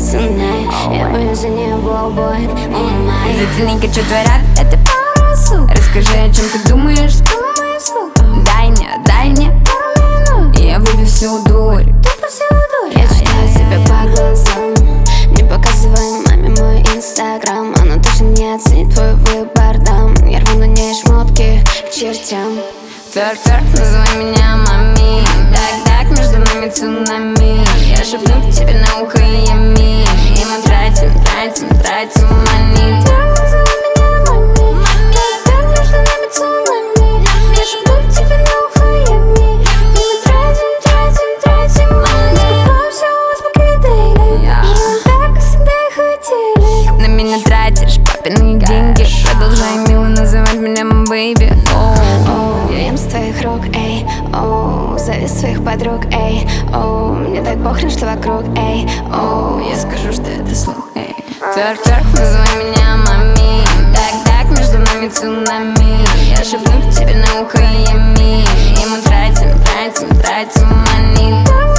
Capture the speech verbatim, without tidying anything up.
ценой. Я боюсь за него, бой, о май. Затяни-ка, что творят, это пару слов. Расскажи, о чем ты думаешь, думаешь вслух. Дай мне, дай мне пару минут, и я выбью всю дурь. Ты всю дурь. Я читаю себя по глазам. Не показывай маме мой инстаграм. Она точно не оценит твой выбор, дам. Я рву на ней шмотки к чертям. Тверк-тверк, называй меня мами. Так-так, между нами цунами. Я шепну тебе на ухо ями. И мы тратим, тратим, тратим мани. Тверк, называй меня мами. Так-так, между нами цунами. Я шепну тебе на ухо ями. И мы тратим, тратим, тратим мани. Скупаемся у вас по кредитам. И так, как всегда и хотели. На меня тратишь папины деньги. Продолжай мило называть меня бэйби. Я ем с твоих рук, эй, оу. Завис своих подруг, эй, оу. Мне так похрен, что вокруг, эй, оу. Я скажу, что это слух, эй. Тверк-тверк, называй меня мами. Так-так, между нами цунами. Я шепну тебе на ухо ями. И мы тратим, тратим, тратим мани.